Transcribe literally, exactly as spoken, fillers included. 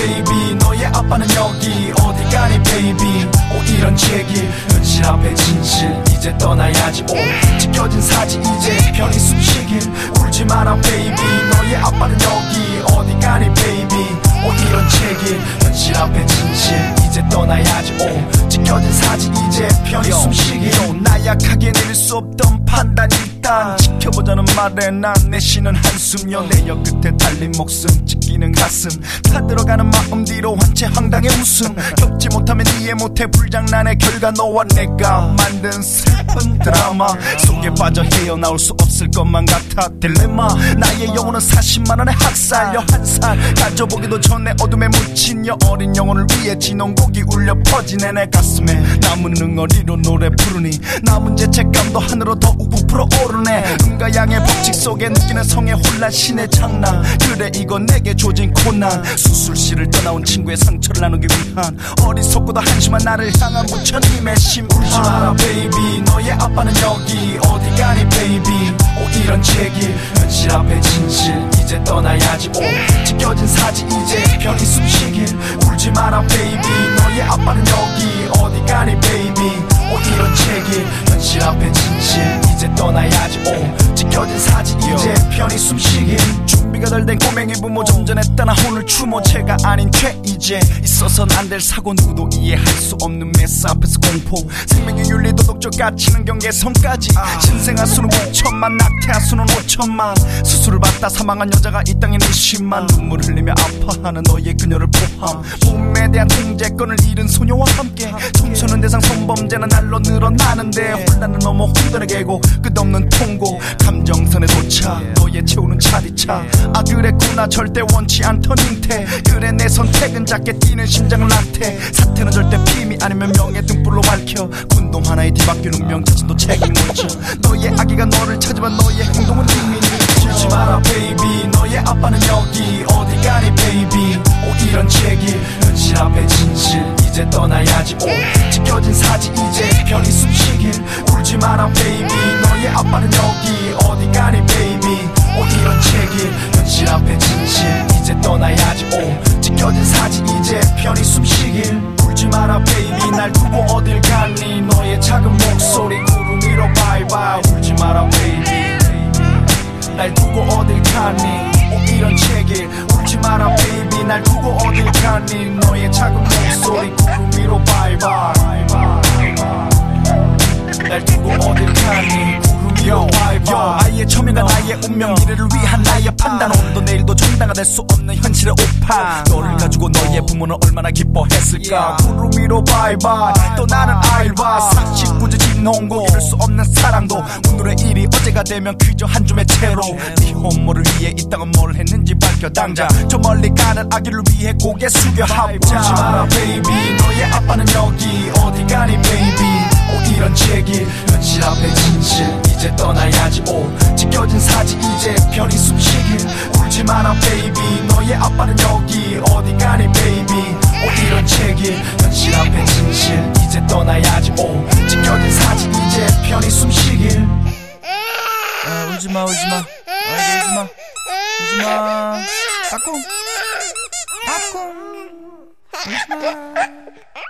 baby 너의 아빠는 여기 어디 가니 baby 오 이런 제길 현실 앞에 진실 이제 떠나야지 오 지켜진 사지 이제 편히 숨쉬길 울지 마라 baby 너의 아빠는 여기 어디 가니 baby 오 이런 제길 현실 앞에 진실 이제 떠나야지 오 지켜진 사지 이제 편히 숨쉬길 나약하게 내릴 수 없던 판단 일단 지켜보자는 말에 난 내쉬는 한숨 연애여 끝에 달린 목숨 찢기는 가슴 타들어가는 마음 뒤로 한 채 황당의 웃음 겪지 못하면 이해 못해 불장난의 결과 너와 내가 만든 슬픈 드라마 속에 빠져 헤어나올 수 없을 것만 같아 딜레마 나의 영혼은 사십만 원의 학살려 한살 가져보기도 전에 어둠에 묻힌 여 어린 영혼을 위해 진홍곡이 울려 퍼지네 내 가슴에 남은 응어리로 노래 부르니 남은 죄책감도 하늘로 더욱 부풀어 오르네 음과 양의 법칙 속에 느끼는 성의 혼란 신의 장난 그래 이건 내게 조진 고난 수술실을 떠나온 친구의 상처를 나누기 위한 어리석고도 한심한 나를 향한 부처님의 심 울지 마라 baby 너의 아빠는 여기 어디 가니 baby 오 이런 제길 현실 앞에 진실 이제 떠나야지 오 지켜진 사지 이제 편히 숨쉬길 울지 마라 baby 너의 아빠는 여기 어디 가니 baby 오 이런 제길 현실 앞에 진실 이제 떠나야지 오 지켜진 사지 이제 편히 숨쉬길 준비가 덜 된 꼬맹이 부모 점전했다 나 오늘 추모체가 아닌 죄 이제 있어선 안 될 사고 누구도 이해할 수 없는 메스 앞에서 공포 생명의 윤리 도덕적 가치는 경계선까지 신생아 수는 구천만 낙태아 수는 오천만 수술을 받다 사망한 여자가 이 땅에 이십만 눈물 흘리며 아파하는 너의 그녀를 포함 몸에 대한 통제권을 잃은 소녀와 함께 청소년 대상 성범죄는 날로 늘어나는데 혼란은 넘어 혼돈의 계곡 끝없는 통고 감정선에 도착 너의 채우는 차디차 아 그랬구나 절대 원치 않던 잉태 그래 내 선택은 작게 뛰는 심장을 낙태 사태는 절대 피미 아니면 명예 등불로 밝혀 군동 하나에 뒤바뀐 운명 자신도 책임을 져 너의 아기가 너를 찾으면 너의 행동은 이미 울지 마라 baby 너의 아빠는 여기 어디 가니 baby 오 이런 제길 현실 앞에 진실 이제 떠나야지 오 지켜진 사지 이제 편히 숨쉬길 울지 마라 baby 너의 아빠는 여기 어디 가니 baby 오 이런 제길 현실 앞에 진실 이제 떠나야지 오 지켜진 사지 이제 편히 숨쉬길 울지 마라 baby 날 두고 어딜 가니 너의 작은 목소리 구름 위로 바이바이 울지 마라 baby 날 두고 어딜 가니 오 이런 제길 울지 마라 baby 날 두고 어딜 가니 너의 작은 목소리 구름 위로 바이바이 날 두고 어딜 가니 Yo, yo, 아이의 처명과 나의 운명 미래를 위한 나의 판단 오늘도 내일도 정당화 될 수 없는 현실의 오판 너를 가지고 너의 부모는 얼마나 기뻐했을까 구름 위로 바이바이 또 나는 알바 삼십구 주 진홍고 이룰 수 없는 사랑도 오늘의 일이 어제가 되면 그저 한 줌의 채로 네 hom모를 위해 이 땅은 뭘 했는지 밝혀 당장 저 멀리 가는 아기를 위해 고개 숙여 합자 울지 마라 baby 너의 아빠는 여기 어디 가니 baby 오 이런 제길 현실 앞에 진실 이제 떠나야지 오 지켜진 사지 이제 편히 숨쉬길 울지 마라 baby 너의 아빠는 여기 어디 가니 baby 오 이런 제길 현실 앞에 진실 이제 떠나야지 오 지켜진 사지 이제 편히 숨쉬길 아 울지마 울지마 아 울지마 울지마 까꿍 까꿍 울지마